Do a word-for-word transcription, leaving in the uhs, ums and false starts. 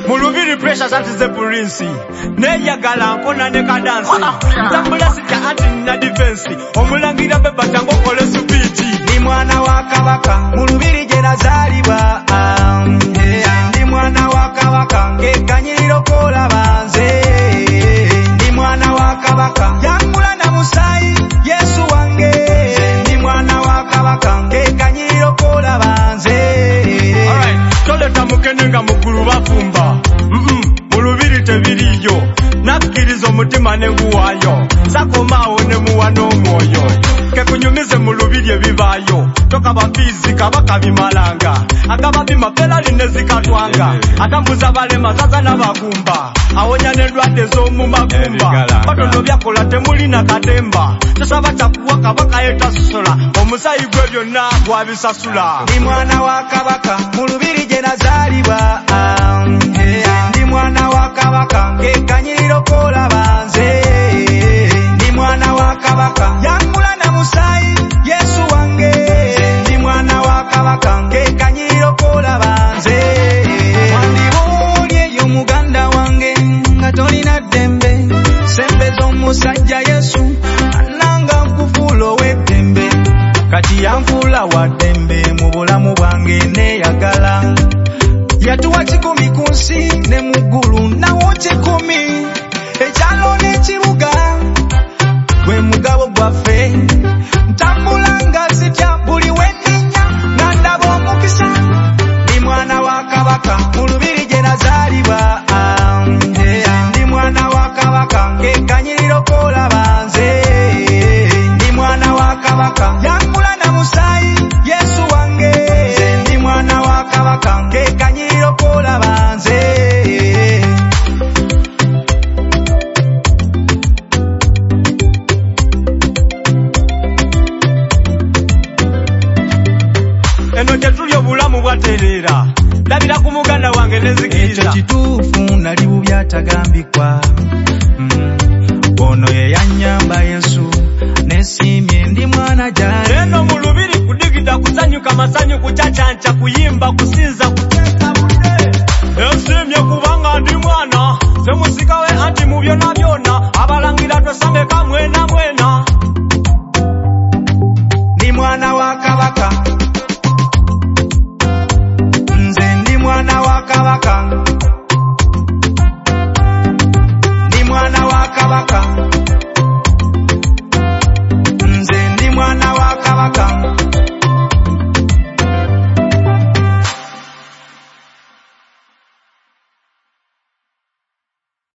mulubiri pressure zanti ze purinsi neyagala nkona ne kadansi ntambula sitya anti na defense omulangira beba tango kole supiti ndi mwana wa kabaka mulubiri je nazalibwa ndi mwana wa kabaka ngeganyiriro kola banze ndi mwana wa kabaka yangula na musai Yesu wange ndi mwana wa kabaka ngeganyiriro kola banze. Alright, tole tamukenenga mukuru bafumba mm mulubiri tebiriyo nakirizo mutima nenguwayo sakoma one muwano moyo ke kunyumize mulubiri ebibayo toka bafizi kabaka bimalanga agaba bimapela linezikatwanga atambuza bale mazaza nabagumba awonya nedwade zo mu magumba batondo byakola temuli na katemba tusaba takuwa kabaka yetasola omusayi gwe byonna gwabisasula ndi mwana wa kabaka mulubiri je nazalibwa ndi mwana wa kabaka ngeganyiriro kola banze ndi mwana wa kabaka yangula na musai Yesu wange ndi mwana wa kabaka ngeganyiriro kola banze. Mwandibulye yo muganda wange nga tolina dembe sembe z'omusajja Yesu ananga nkufulo w'eddembe kati yanfula wa dembe mu bulamu bwange neyagala yatuwa kikumi ku nsi ne muggulu nawo kikumi ekyalo n'ekibuga gwe mugabo gwaffe ntambula nga sitya buli wenninya nga ndaba omukisa ndi mwana wa kabaka mulubiri je nazalibwa ndi mwana wa kabaka ngeganyiriro kola banze ndi mwana wa kabaka yangula na musai Yesu wange ndi mwana wa kabaka ngeganyiriro kola banze. eno tetulyo bulamu bwaterera labira ku muganda wange nezikiriza ekyo kituufu nali bubyatagambikwa ono ye yanyamba Yesu nesimye ndi mwana jali eno mulubiri kudigida kusanyuka masanyu kuchachacha kuyimba kusinza kuteka bude esimye kubanga ndi mwana semusikawe anti mubyo nabyo